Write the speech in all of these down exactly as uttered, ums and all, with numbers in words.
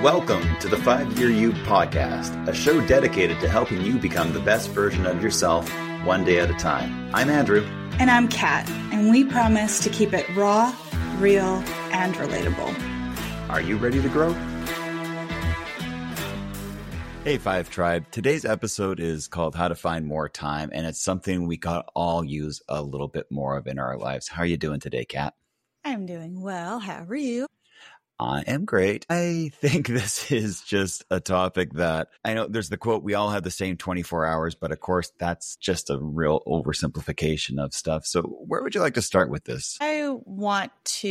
Welcome to the Five Year You podcast, a show dedicated to helping you become the best version of yourself one day at a time. I'm Andrew. And I'm Kat, and we promise to keep it raw, real, and relatable. Are you ready to grow? Hey, Five Tribe. Today's episode is called How to Find More Time, and it's something we could all use a little bit more of in our lives. How are you doing today, Kat? I'm doing well. How are you? I am great. I think this is just a topic that I know there's the quote, we all have the same twenty-four hours, but of course that's just a real oversimplification of stuff. So where would you like to start with this? I want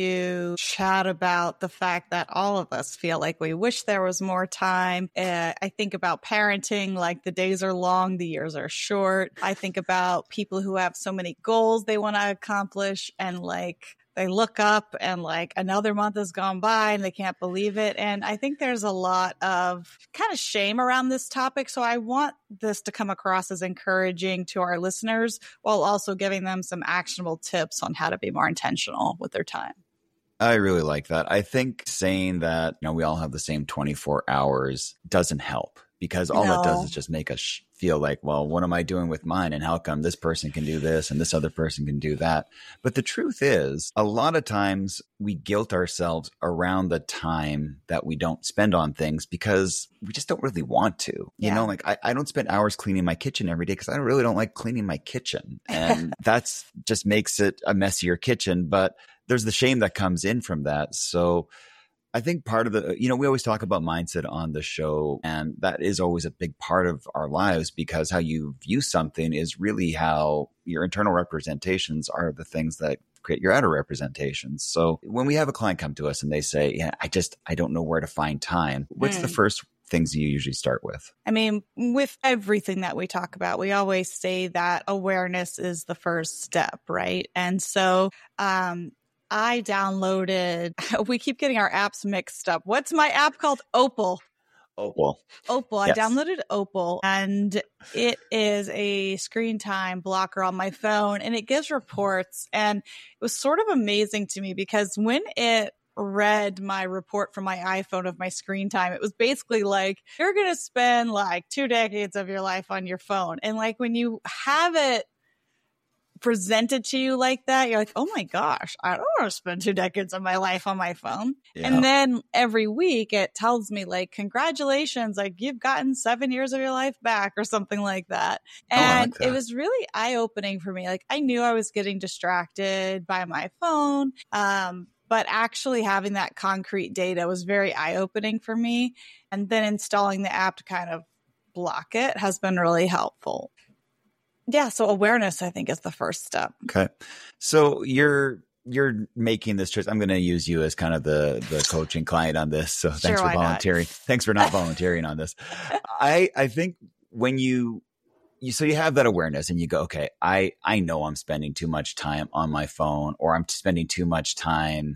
to chat about the fact that all of us feel like we wish there was more time. Uh, I think about parenting, like the days are long, the years are short. I think about people who have so many goals they want to accomplish and like they look up and like another month has gone by and they can't believe it. And I think there's a lot of kind of shame around this topic. So I want this to come across as encouraging to our listeners while also giving them some actionable tips on how to be more intentional with their time. I really like that. I think saying that, you know, we all have the same twenty-four hours doesn't help. Because all no. it does is just make us feel like, well, what am I doing with mine? And how come this person can do this and this other person can do that? But the truth is, a lot of times we guilt ourselves around the time that we don't spend on things because we just don't really want to. You yeah. know, like I, I don't spend hours cleaning my kitchen every day because I really don't like cleaning my kitchen. And that's just makes it a messier kitchen. But there's the shame that comes in from that. So I think part of the, you know, we always talk about mindset on the show, and that is always a big part of our lives because how you view something is really how your internal representations are the things that create your outer representations. So when we have a client come to us and they say, yeah, I just, I don't know where to find time. What's mm. the first things you usually start with? I mean, with everything that we talk about, we always say that awareness is the first step, right? And so, um, I downloaded, we keep getting our apps mixed up. What's my app called? Opal. Opal. Opal. Yes. I downloaded Opal and it is a screen time blocker on my phone and it gives reports. And it was sort of amazing to me because when it read my report from my iPhone of my screen time, it was basically like, you're going to spend like two decades of your life on your phone. And like when you have it presented to you like that, you're like, oh my gosh, I don't want to spend two decades of my life on my phone. Yeah. And then every week it tells me like, congratulations, like you've gotten seven years of your life back or something like that. And like that. It was really eye-opening for me. Like I knew I was getting distracted by my phone. Um, but actually having that concrete data was very eye-opening for me. And then installing the app to kind of block it has been really helpful. Yeah. So awareness, I think, is the first step. Okay. So you're you're making this choice. I'm going to use you as kind of the the coaching client on this. So thanks sure, for volunteering. Not? Thanks for not volunteering on this. I I think when you you so you have that awareness and you go, okay, I I know I'm spending too much time on my phone, or I'm spending too much time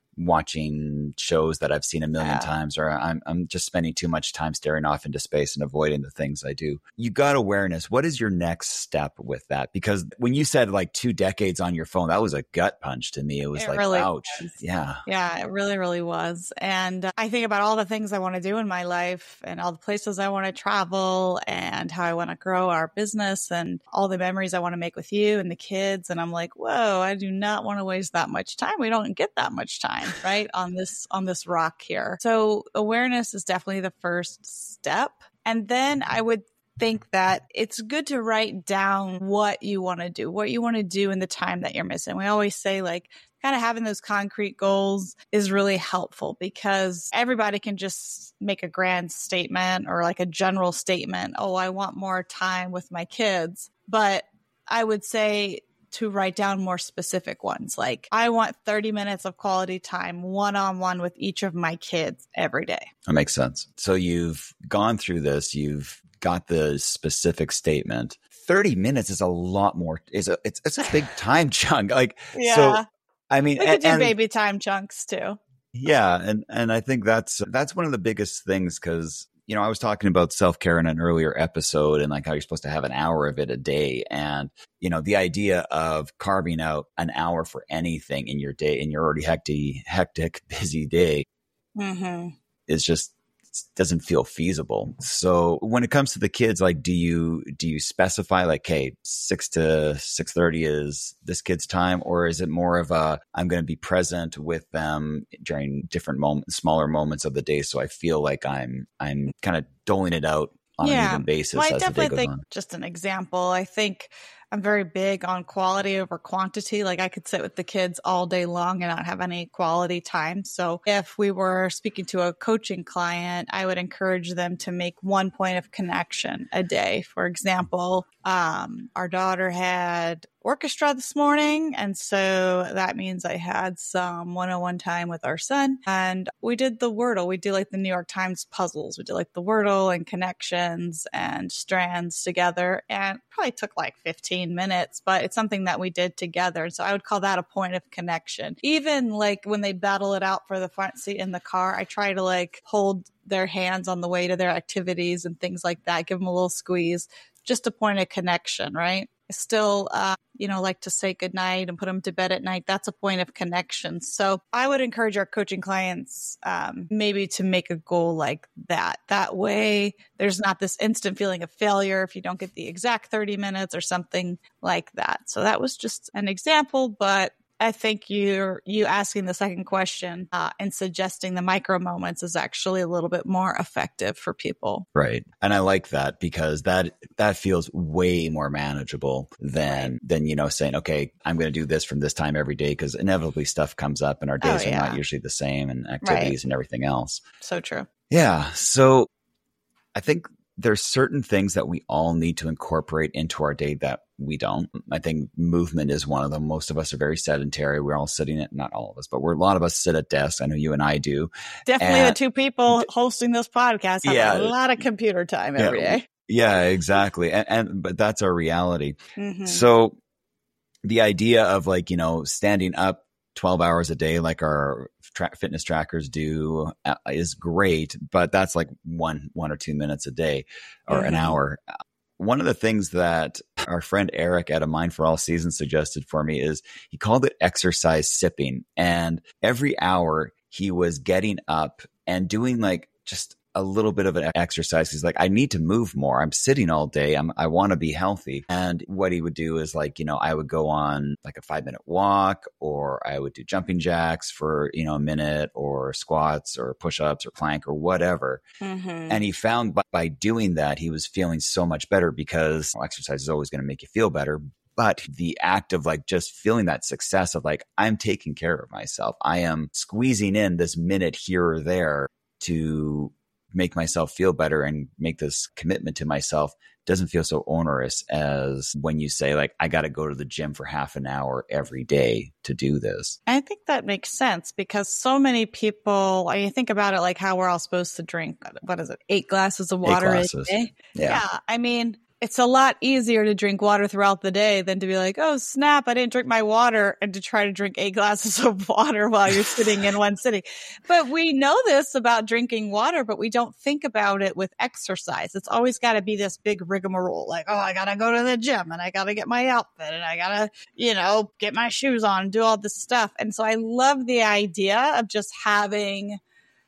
watching shows that I've seen a million yeah. times, or I'm I'm just spending too much time staring off into space and avoiding the things I do. You got awareness. What is your next step with that? Because when you said like two decades on your phone, that was a gut punch to me. It was it like, really ouch. Was. Yeah. Yeah, it really, really was. And uh, I think about all the things I want to do in my life and all the places I want to travel and how I want to grow our business and all the memories I want to make with you and the kids. And I'm like, whoa, I do not want to waste that much time. We don't get that much time. Right on this on this rock here. So awareness is definitely the first step. And then I would think that it's good to write down what you want to do, what you want to do in the time that you're missing. We always say like kind of having those concrete goals is really helpful because everybody can just make a grand statement or like a general statement. Oh, I want more time with my kids. But I would say to write down more specific ones. Like I want thirty minutes of quality time one-on-one with each of my kids every day. That makes sense. So you've gone through this, you've got the specific statement. thirty minutes is a lot more. Is a It's, it's a big time chunk. Like, yeah. So, I mean, we could and, do and, baby time chunks too. Yeah. And, and I think that's, that's one of the biggest things because, you know, I was talking about self-care in an earlier episode and like how you're supposed to have an hour of it a day. And, you know, the idea of carving out an hour for anything in your day, in your already hectic, hectic, busy day mm-hmm. is just just doesn't feel feasible. So when it comes to the kids, like, do you, do you specify like, hey, six to six thirty is this kid's time? Or is it more of a, I'm going to be present with them during different moments, smaller moments of the day. So I feel like I'm, I'm kind of doling it out on Yeah. an even basis Well, I as the day definitely goes think, on. just an example, I think I'm very big on quality over quantity. Like I could sit with the kids all day long and not have any quality time. So if we were speaking to a coaching client, I would encourage them to make one point of connection a day. For example, um, our daughter had orchestra this morning. And so that means I had some one-on-one time with our son, and we did the Wordle. We do like the New York Times puzzles. We did like the Wordle and connections and strands together, and probably took like fifteen minutes, but it's something that we did together. So I would call that a point of connection. Even like when they battle it out for the front seat in the car, I try to like hold their hands on the way to their activities and things like that, give them a little squeeze, just a point of connection, right? I still, uh, you know, like to say goodnight and put them to bed at night. That's a point of connection. So I would encourage our coaching clients um, maybe to make a goal like that. That way, there's not this instant feeling of failure if you don't get the exact thirty minutes or something like that. So that was just an example, but I think you're you asking the second question uh, and suggesting the micro moments is actually a little bit more effective for people. Right. And I like that because that that feels way more manageable than Right. than, you know, saying, okay, I'm going to do this from this time every day, because inevitably stuff comes up and our days Oh, are yeah. not usually the same, and activities Right. and everything else. So true. Yeah. So I think there's certain things that we all need to incorporate into our day that we don't. I think movement is one of them. Most of us are very sedentary. We're all sitting at, not all of us, but we're a lot of us sit at desks. I know you and I do. Definitely And the two people hosting this podcast have Yeah. a lot of computer time every Yeah. day. Yeah, exactly. And, and but that's our reality. Mhm. So the idea of like, you know, standing up twelve hours a day, like our tra- fitness trackers do, uh, is great, but that's like one, one or two minutes a day or an Mhm. hour. One of the things that our friend Eric at A Mind for All Seasons suggested for me is he called it exercise sipping. And every hour he was getting up and doing like just a little bit of an exercise. He's like, I need to move more. I'm sitting all day. I'm, I want to be healthy. And what he would do is like, you know, I would go on like a five minute walk, or I would do jumping jacks for, you know, a minute, or squats or push-ups or plank or whatever. Mhm. And he found by, by doing that, he was feeling so much better, because well, exercise is always going to make you feel better. But the act of like just feeling that success of like, I'm taking care of myself. I am squeezing in this minute here or there to make myself feel better and make this commitment to myself doesn't feel so onerous as when you say like, I got to go to the gym for half an hour every day to do this. I think that makes sense because so many people, I mean, think about it like how we're all supposed to drink, what is it, eight glasses of water a glasses. day? Yeah. Yeah. I mean, it's a lot easier to drink water throughout the day than to be like, oh, snap, I didn't drink my water, and to try to drink eight glasses of water while you're sitting in one sitting. But we know this about drinking water, but we don't think about it with exercise. It's always got to be this big rigmarole, like, oh, I got to go to the gym and I got to get my outfit and I got to, you know, get my shoes on and do all this stuff. And so I love the idea of just having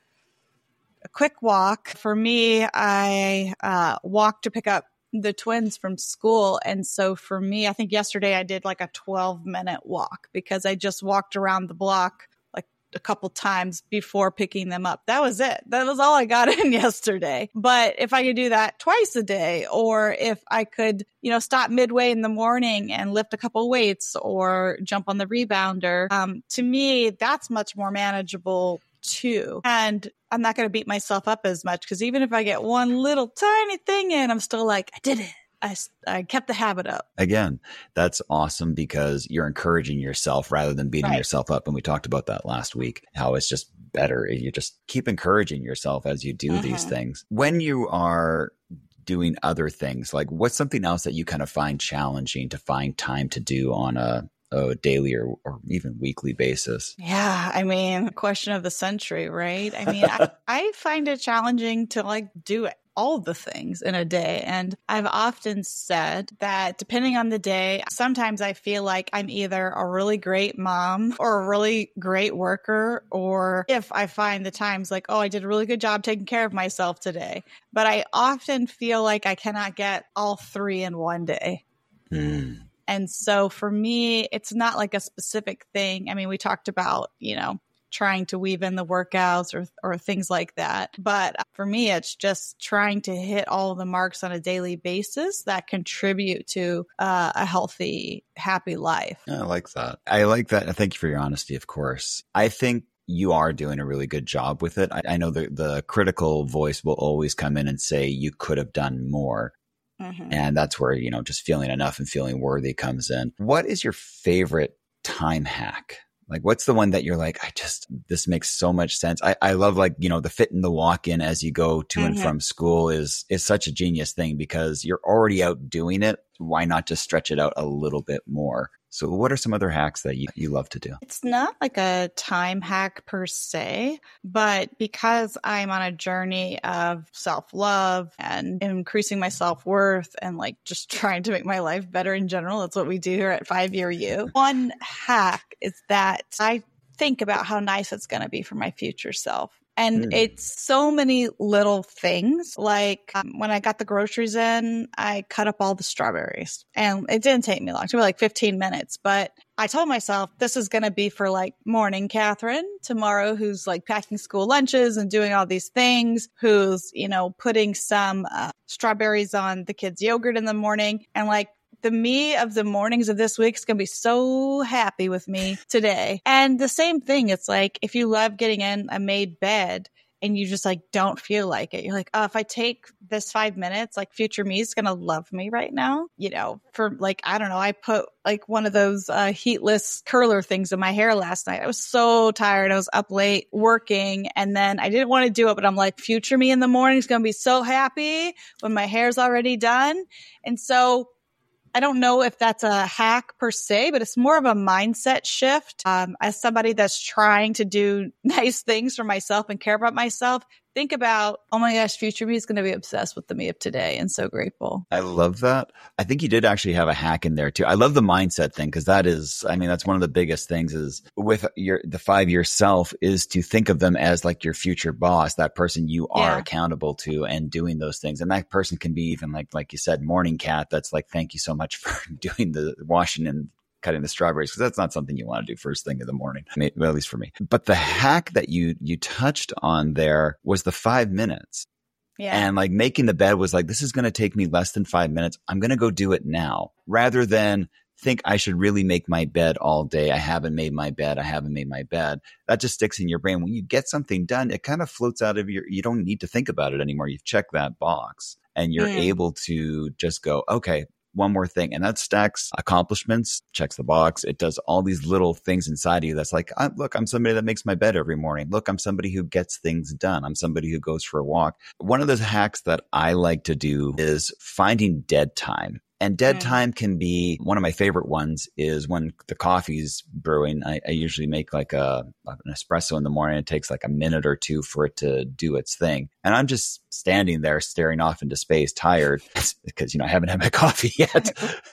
a quick walk. For me, I uh, walk to pick up the twins from school. And so for me, I think yesterday I did like a twelve minute walk because I just walked around the block like a couple times before picking them up. That was it. That was all I got in yesterday. But if I could do that twice a day, or if I could, you know, stop midway in the morning and lift a couple weights or jump on the rebounder, um, to me, that's much more manageable too. And I'm not going to beat myself up as much because even if I get one little tiny thing in, I'm still like, I did it. I, I kept the habit up. Again, that's awesome because you're encouraging yourself rather than beating Right. yourself up. And we talked about that last week, how it's just better. You just keep encouraging yourself as you do these Mhm. things. When you are doing other things, like what's something else that you kind of find challenging to find time to do on a a daily or, or even weekly basis? Yeah. I mean, question of the century, right? I mean, I, I find it challenging to like do it all the things in a day. And I've often said that depending on the day, sometimes I feel like I'm either a really great mom or a really great worker, or if I find the times like, oh, I did a really good job taking care of myself today. But I often feel like I cannot get all three in one day. Mm. And so for me, it's not like a specific thing. I mean, we talked about, you know, trying to weave in the workouts or or things like that. But for me, it's just trying to hit all the marks on a daily basis that contribute to uh, a healthy, happy life. I like that. I like that. Thank you for your honesty, of course. I think you are doing a really good job with it. I, I know the, the critical voice will always come in and say you could have done more. Mm-hmm. And that's where, you know, just feeling enough and feeling worthy comes in. What is your favorite time hack? Like, what's the one that you're like, I just, this makes so much sense. I, I love, like, you know, the fit in the walk in as you go to mm-hmm. and from school is, is such a genius thing because you're already out doing it. Why not just stretch it out a little bit more? So what are some other hacks that you, you love to do? It's not like a time hack per se, but because I'm on a journey of self-love and increasing my self-worth and like just trying to make my life better in general, that's what we do here at Five Year You. One hack is that I think about how nice it's going to be for my future self. And mm. it's so many little things. Like um, when I got the groceries in, I cut up all the strawberries and it didn't take me long. It took me like fifteen minutes, but I told myself this is going to be for like morning Catherine tomorrow, who's like packing school lunches and doing all these things, who's, you know, putting some uh, strawberries on the kids' yogurt in the morning. And like, the me of the mornings of this week is going to be so happy with me today. And the same thing, it's like if you love getting in a made bed and you just like don't feel like it, you're like, oh, if I take this five minutes, like future me is going to love me right now. You know, for like, I don't know, I put like one of those uh, heatless curler things in my hair last night. I was so tired. I was up late working and then I didn't want to do it, but I'm like, future me in the morning is going to be so happy when my hair's already done. And so I don't know if that's a hack per se, but it's more of a mindset shift. Um, as somebody that's trying to do nice things for myself and care about myself, think about, oh my gosh, future me is going to be obsessed with the me of today and so grateful. I love that. I think you did actually have a hack in there too. I love the mindset thing because that is, I mean, that's one of the biggest things is with your, the five year self is to think of them as like your future boss, that person you are yeah. accountable to and doing those things. And that person can be even like, like you said, morning cat. That's like, thank you so much for doing the washing and cutting the strawberries because that's not something you want to do first thing in the morning, I mean, well, at least for me. But the hack that you you touched on there was the five minutes. Yeah. And like making the bed was like, this is going to take me less than five minutes. I'm going to go do it now rather than think I should really make my bed all day. I haven't made my bed. I haven't made my bed. That just sticks in your brain. When you get something done, it kind of floats out of your, you don't need to think about it anymore. You've checked that box and you're mm. able to just go, okay, one more thing. And that stacks accomplishments, checks the box. It does all these little things inside of you. That's like, I, look, I'm somebody that makes my bed every morning. Look, I'm somebody who gets things done. I'm somebody who goes for a walk. One of those hacks that I like to do is finding dead time. And dead mm. time can be one of my favorite ones is when the coffee's brewing. I, I usually make like a an espresso in the morning. It takes like a minute or two for it to do its thing. And I'm just standing there staring off into space, tired because, you know, I haven't had my coffee yet.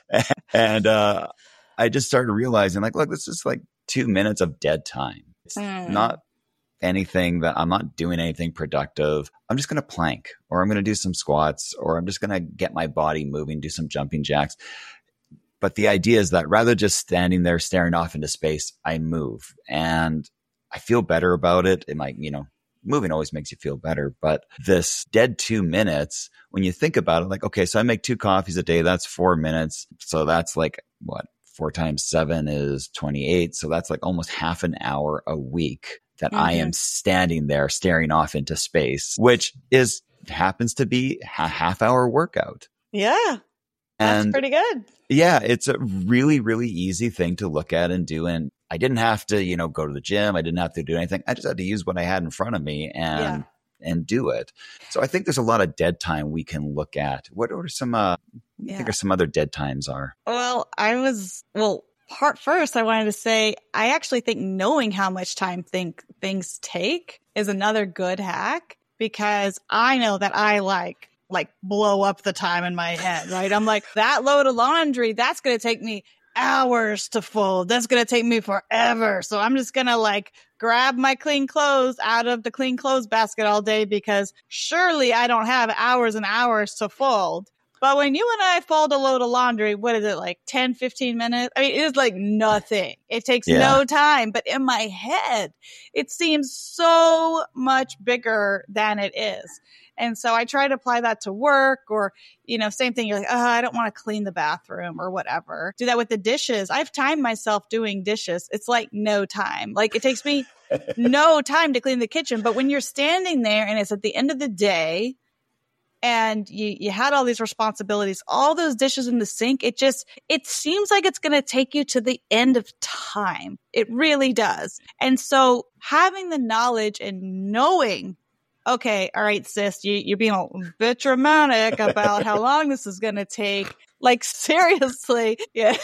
and uh, I just started realizing like, look, this is like two minutes of dead time. It's mm. not anything that I'm not doing anything productive. I'm just going to plank or I'm going to do some squats or I'm just going to get my body moving, do some jumping jacks. But the idea is that rather just standing there staring off into space, I move and I feel better about it. It might, you know, moving always makes you feel better. But this dead two minutes, when you think about it, like, okay, so I make two coffees a day. That's four minutes. So that's like what? Four times seven is twenty-eight. So that's like almost half an hour a week that mm-hmm. I am standing there staring off into space, which is happens to be a half hour workout. Yeah. That's and pretty good. Yeah. It's a really, really easy thing to look at and do. And I didn't have to, you know, go to the gym. I didn't have to do anything. I just had to use what I had in front of me and, yeah. and do it. So I think there's a lot of dead time we can look at. What are some, uh, yeah. I think are some other dead times are? Well, I was, well, Part first, I wanted to say, I actually think knowing how much time think things take is another good hack because I know that I like like blow up the time in my head, right? I'm like, that load of laundry, that's going to take me hours to fold. That's going to take me forever. So I'm just going to like grab my clean clothes out of the clean clothes basket all day because surely I don't have hours and hours to fold. But when you and I fold a load of laundry, what is it, like ten, fifteen minutes? I mean, it is like nothing. It takes yeah. no time. But in my head, it seems so much bigger than it is. And so I try to apply that to work or, you know, same thing. You're like, oh, I don't want to clean the bathroom or whatever. Do that with the dishes. I've timed myself doing dishes. It's like no time. Like it takes me no time to clean the kitchen. But when you're standing there and it's at the end of the day and you, you had all these responsibilities, all those dishes in the sink, it just, it seems like it's going to take you to the end of time. It really does. And so having the knowledge and knowing, okay, all right, sis, you, you're being a bit dramatic about how long this is going to take. Like, seriously. Yeah.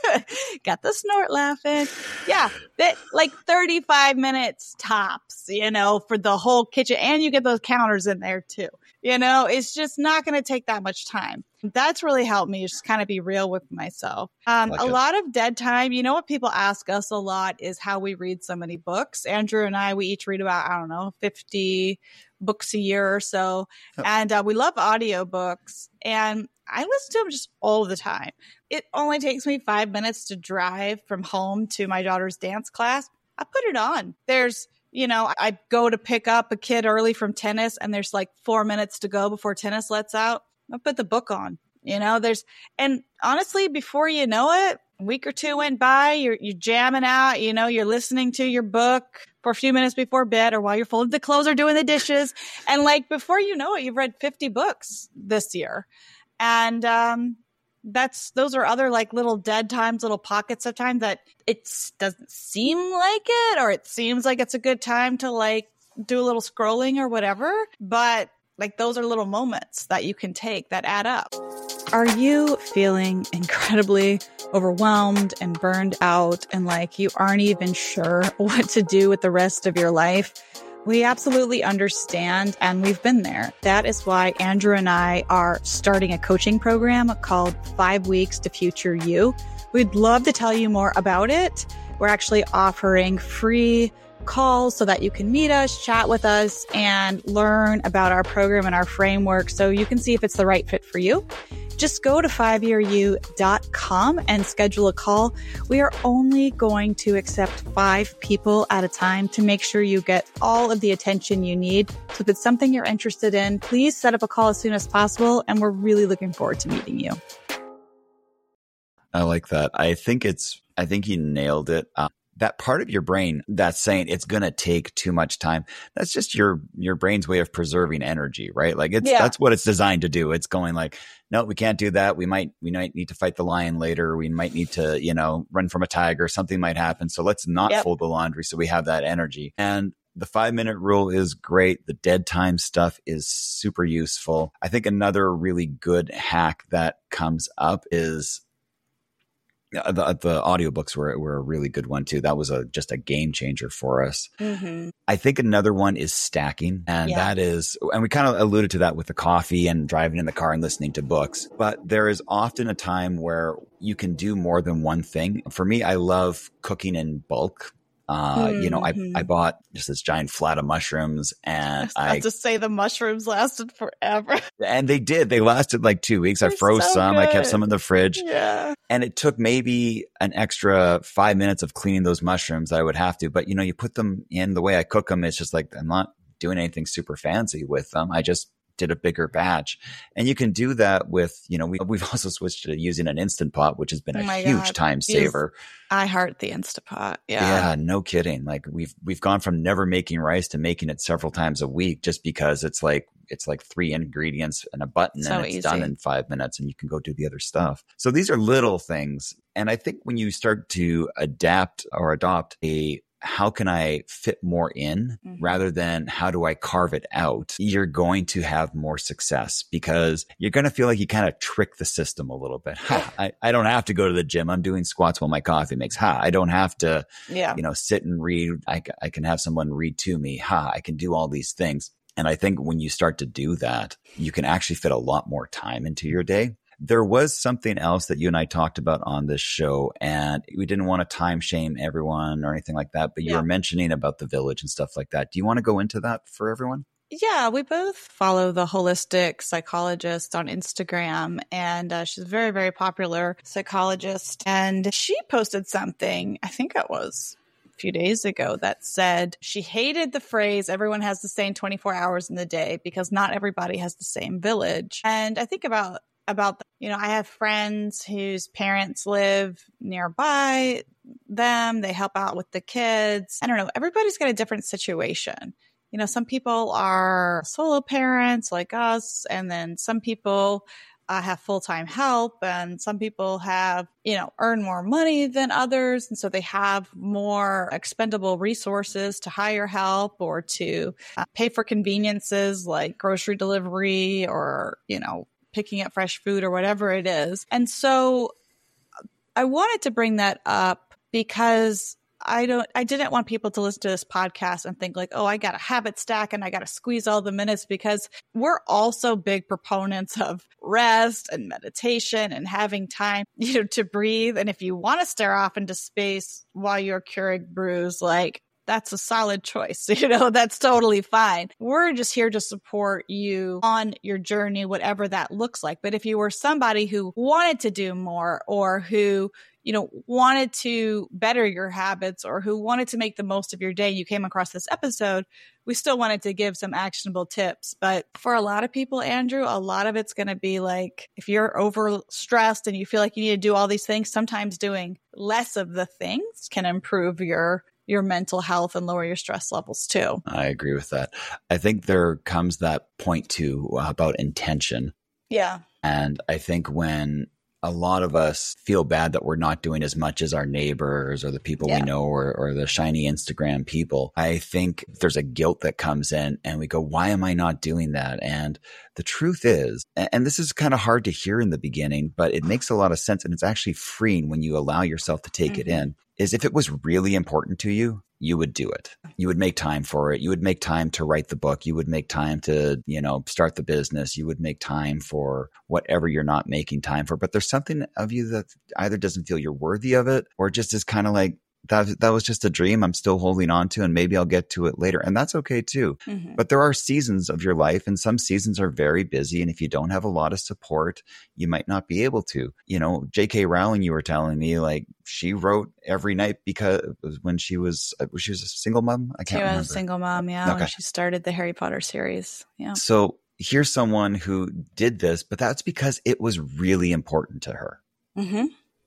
Got the snort laughing. Yeah. That, like thirty-five minutes tops, you know, for the whole kitchen. And you get those counters in there too. You know, it's just not going to take that much time. That's really helped me just kind of be real with myself. Um, like a it. lot of dead time, you know, what people ask us a lot is how we read so many books. Andrew and I, we each read about, I don't know, fifty books a year or so. Oh. And uh, we love audiobooks. And I listen to them just all the time. It only takes me five minutes to drive from home to my daughter's dance class. I put it on. There's, you know, I go to pick up a kid early from tennis and there's like four minutes to go before tennis lets out. I put the book on, you know, there's, and honestly, before you know it, a week or two went by, you're, you're jamming out, you know, you're listening to your book for a few minutes before bed or while you're folding the clothes or doing the dishes. And like, before you know it, you've read fifty books this year. And, um, that's, those are other like little dead times, little pockets of time that it doesn't seem like it, or it seems like it's a good time to like do a little scrolling or whatever. But like, those are little moments that you can take that add up. Are you feeling incredibly overwhelmed and burned out and like you aren't even sure what to do with the rest of your life? We absolutely understand, and we've been there. That is why Andrew and I are starting a coaching program called Five Weeks to Future You. We'd love to tell you more about it. We're actually offering free calls so that you can meet us, chat with us, and learn about our program and our framework so you can see if it's the right fit for you. Just go to five year you dot com and schedule a call. We are only going to accept five people at a time to make sure you get all of the attention you need. So if it's something you're interested in, please set up a call as soon as possible. And we're really looking forward to meeting you. I like that. I think it's, I think you nailed it. Um, that part of your brain that's saying it's going to take too much time. That's just your, your brain's way of preserving energy, right? Like it's, yeah. that's what it's designed to do. It's going like, no, we can't do that. We might, we might need to fight the lion later. We might need to, you know, run from a tiger. Something might happen. So let's not yep. fold the laundry. So we have that energy. And the five minute rule is great. The dead time stuff is super useful. I think another really good hack that comes up is The, the audiobooks were, were a really good one too. That was a, just a game changer for us. Mm-hmm. I think another one is stacking. And yeah. that is, and we kind of alluded to that with the coffee and driving in the car and listening to books, but there is often a time where you can do more than one thing. For me, I love cooking in bulk. Uh, mm-hmm. You know, I, I bought just this giant flat of mushrooms and I, I have to say the mushrooms lasted forever. And they did. They lasted like two weeks. They're I froze so some. Good. I kept some in the fridge. Yeah. And it took maybe an extra five minutes of cleaning those mushrooms that I would have to. But, you know, you put them in the way I cook them. It's just like I'm not doing anything super fancy with them. I just did a bigger batch. And you can do that with, you know, we, we've also switched to using an Instant Pot, which has been a oh huge God. time saver. I heart the Instant Pot. Yeah. Yeah, no kidding. Like we've, we've gone from never making rice to making it several times a week just because it's like, it's like three ingredients and a button so and it's easy. done in five minutes and you can go do the other stuff. So these are little things. And I think when you start to adapt or adopt a how can I fit more in mm-hmm. rather than how do I carve it out, you're going to have more success because you're going to feel like you kind of trick the system a little bit. Ha, I, I don't have to go to the gym. I'm doing squats while my coffee makes. Ha, I don't have to, yeah. you know, sit and read. I, I can have someone read to me. Ha, I can do all these things. And I think when you start to do that, you can actually fit a lot more time into your day. There was something else that you and I talked about on this show, and we didn't want to time shame everyone or anything like that, but you Yeah. were mentioning about the village and stuff like that. Do you want to go into that for everyone? Yeah, we both follow the holistic psychologist on Instagram, and uh, she's a very, very popular psychologist. And she posted something, I think it was a few days ago, that said she hated the phrase, everyone has the same twenty-four hours in the day, because not everybody has the same village. And I think about about, you know, I have friends whose parents live nearby them. They help out with the kids. I don't know. Everybody's got a different situation. You know, some people are solo parents like us, and then some people uh, have full-time help, and some people have, you know, earn more money than others. And so they have more expendable resources to hire help or to uh, pay for conveniences like grocery delivery or, you know, picking up fresh food or whatever it is. And so I wanted to bring that up because I don't, I didn't want people to listen to this podcast and think like, oh, I got a habit stack and I got to squeeze all the minutes, because we're also big proponents of rest and meditation and having time, you know, to breathe. And if you want to stare off into space while you're curing brews, like, that's a solid choice. You know, that's totally fine. We're just here to support you on your journey, whatever that looks like. But if you were somebody who wanted to do more, or who, you know, wanted to better your habits, or who wanted to make the most of your day, you came across this episode, we still wanted to give some actionable tips. But for a lot of people, Andrew, a lot of it's going to be like, if you're over stressed and you feel like you need to do all these things, sometimes doing less of the things can improve your your mental health and lower your stress levels too. I agree with that. I think there comes that point too about intention. Yeah. And I think when a lot of us feel bad that we're not doing as much as our neighbors or the people Yeah. we know, or, or the shiny Instagram people, I think there's a guilt that comes in and we go, why am I not doing that? And the truth is, and this is kind of hard to hear in the beginning, but it makes a lot of sense. And it's actually freeing when you allow yourself to take mm-hmm. it in, is if it was really important to you, you would do it. You would make time for it. You would make time to write the book. You would make time to, you know, start the business. You would make time for whatever you're not making time for. But there's something of you that either doesn't feel you're worthy of it, or just is kind of like, that that was just a dream I'm still holding on to, and maybe I'll get to it later. And that's okay too. Mm-hmm. But there are seasons of your life, and some seasons are very busy. And if you don't have a lot of support, you might not be able to. You know, J K Rowling, you were telling me, like, she wrote every night because when she was she was a single mom. I can't she was remember. a single mom, yeah. Okay. When she started the Harry Potter series. Yeah. So here's someone who did this, but that's because it was really important to her. Mm-hmm.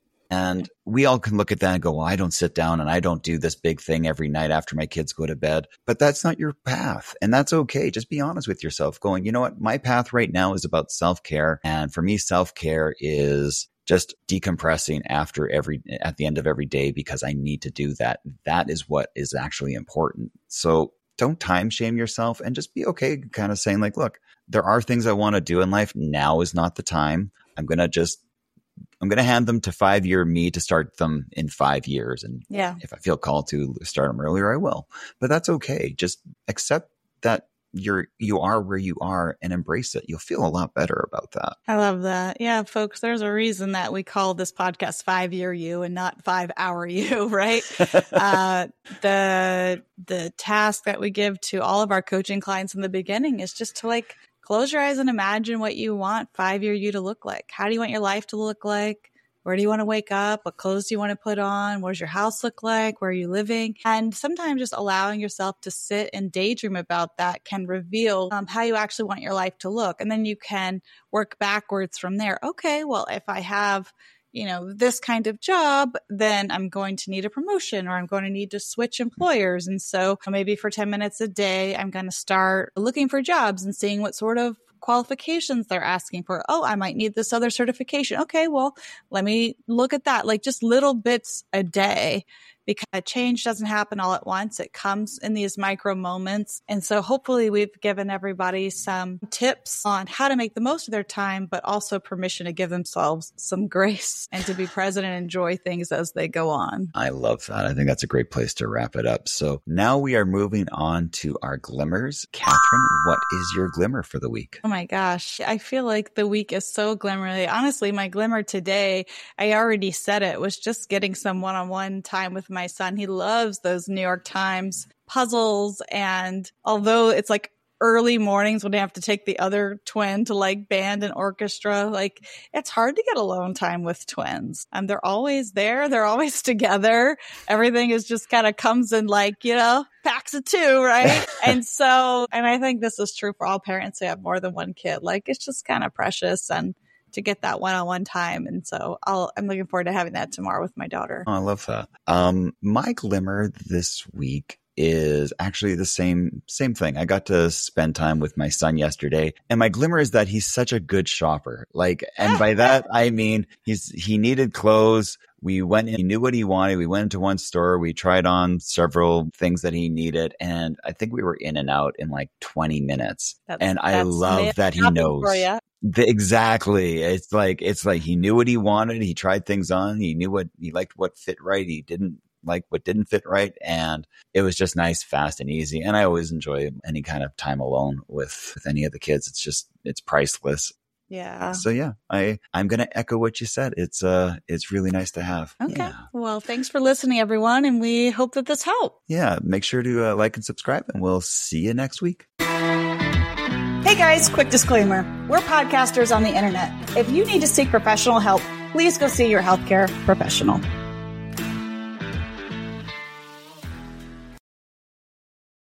And we all can look at that and go, well, I don't sit down and I don't do this big thing every night after my kids go to bed. But that's not your path. And that's okay. Just be honest with yourself, going, you know what? My path right now is about self-care. And for me, self-care is just decompressing after every, at the end of every day, because I need to do that. That is what is actually important. So don't time shame yourself, and just be okay kind of saying like, look, there are things I want to do in life. Now is not the time. I'm going to just I'm going to hand them to five-year me to start them in five years. And yeah. if I feel called to start them earlier, I will. But that's okay. Just accept that you're you are where you are and embrace it. You'll feel a lot better about that. I love that. Yeah, folks, there's a reason that we call this podcast Five-Year You and not Five-Hour You, right? uh, the the task that we give to all of our coaching clients in the beginning is just to like close your eyes and imagine what you want five-year you to look like. How do you want your life to look like? Where do you want to wake up? What clothes do you want to put on? What does your house look like? Where are you living? And sometimes just allowing yourself to sit and daydream about that can reveal um, how you actually want your life to look. And then you can work backwards from there. Okay, well, if I have, you know, this kind of job, then I'm going to need a promotion, or I'm going to need to switch employers. And so maybe for ten minutes a day, I'm going to start looking for jobs and seeing what sort of qualifications they're asking for. Oh, I might need this other certification. Okay, well, let me look at that. Like just little bits a day because change doesn't happen all at once. It comes in these micro moments. And so hopefully we've given everybody some tips on how to make the most of their time, but also permission to give themselves some grace and to be present and enjoy things as they go on. I love that. I think that's a great place to wrap it up. So now we are moving on to our glimmers. Catherine, what is your glimmer for the week? Oh my gosh. I feel like the week is so glimmery. Honestly, my glimmer today, I already said it, was just getting some one-on-one time with my son. He loves those New York Times puzzles. And although it's like early mornings when I have to take the other twin to like band and orchestra, like it's hard to get alone time with twins. And they're always there. They're always together. Everything is just kind of comes in like, you know, packs of two, right? And so, and I think this is true for all parents who have more than one kid. Like it's just kind of precious and to get that one-on-one time. And so I'll, I'm looking forward to having that tomorrow with my daughter. Oh, I love that. Um, my glimmer this week is actually the same same thing. I got to spend time with my son yesterday, and my glimmer is that he's such a good shopper. Like, and by that I mean he's he needed clothes. We went in, he knew what he wanted. We went into one store. We tried on several things that he needed, and I think we were in and out in like twenty minutes. That's, and I love that he knows. The, exactly. It's like it's like he knew what he wanted. He tried things on. He knew what he liked, what fit right. He didn't like what didn't fit right. And it was just nice, fast and easy. And I always enjoy any kind of time alone with, with any of the kids. It's just, it's priceless. Yeah. So yeah, I, I'm going to echo what you said. It's, uh, it's really nice to have. Okay. Yeah. Well, thanks for listening, everyone. And we hope that this helped. Yeah. Make sure to uh, like and subscribe, and we'll see you next week. Hey guys, quick disclaimer. We're podcasters on the internet. If you need to seek professional help, please go see your healthcare professional.